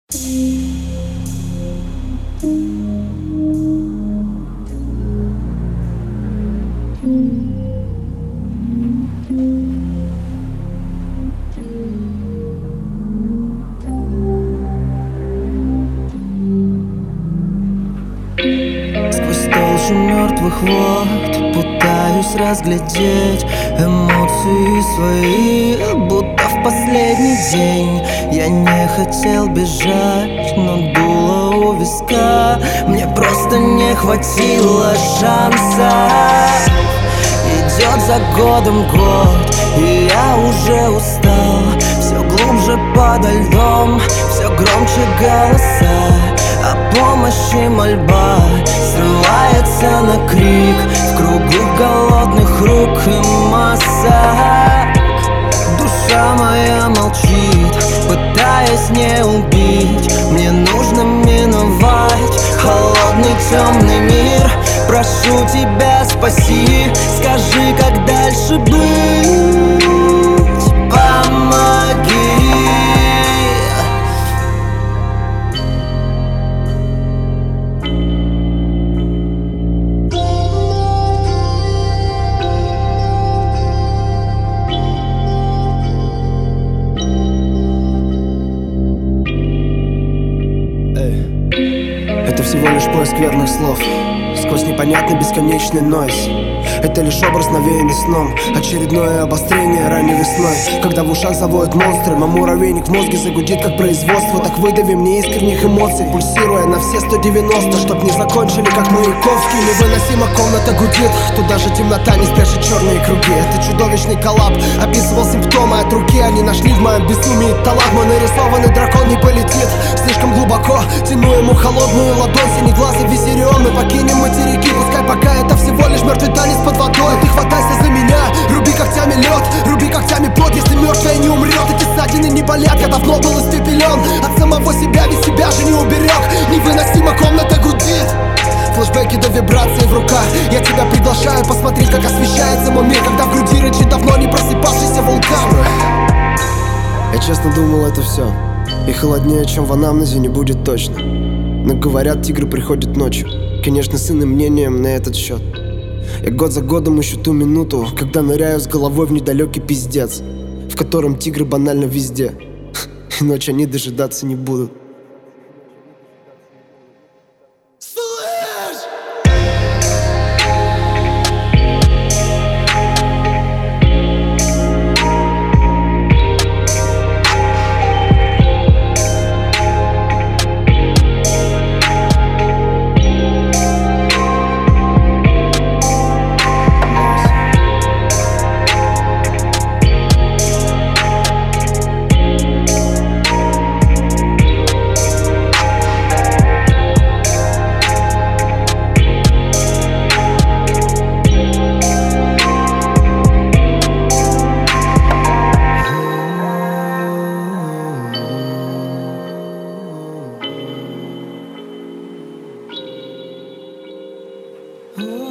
Сквозь толщу мертвых вод пытаюсь разглядеть эмоции свои, будто в последний день. Я не хотел бежать, но дуло у виска. Мне просто не хватило шанса. Идет за годом год, и я уже устал. Все глубже подо льдом, все громче голоса. О помощи мольба срывается на крик в кругу голодных рук и масса. Душа моя молчит, пытаясь не убить. Мне нужно миновать холодный темный мир. Прошу тебя, спаси, скажи, как дальше быть. Помоги. Это всего лишь поиск верных слов сквозь непонятный бесконечный нойз. Это лишь образ, навеянный сном. Очередное обострение ранней весной, когда в ушах завоют монстры, а муравейник в мозге загудит, как производство. Так выдави мне искренних эмоций, пульсируя на все 190, чтоб не закончили, как Маяковский. Невыносимо комната гудит, тут даже темнота не спрячет черные круги. Это чудовищный коллап, описывал симптомы от руки. Они нашли в моем безумии талант. Мой нарисованный дракон не полетит слишком глубоко, тяну ему холодную ладонь. Синеглазый визирион, мы покинем материки. Пускай пока это всего лишь мертвый танец под водой. Ты хватайся за меня, руби когтями лед, руби когтями плод. Если мертвая не умрет, эти ссадины не болят. Я давно был испепелен от самого себя, ведь себя же не уберег. Невыносимо комната гудит, флешбеки до вибрации в руках. Я тебя приглашаю посмотреть, как освещается мой мир, когда в груди рычит давно не просыпавшийся вулкан. Я честно думал, это все, и холоднее, чем в анамнезе, не будет точно. Но говорят, тигры приходят ночью. Конечно, с иным мнением на этот счет. Я год за годом ищу ту минуту, когда ныряю с головой в недалекий пиздец, в котором тигры банально везде, и ночь они дожидаться не будут. Oh.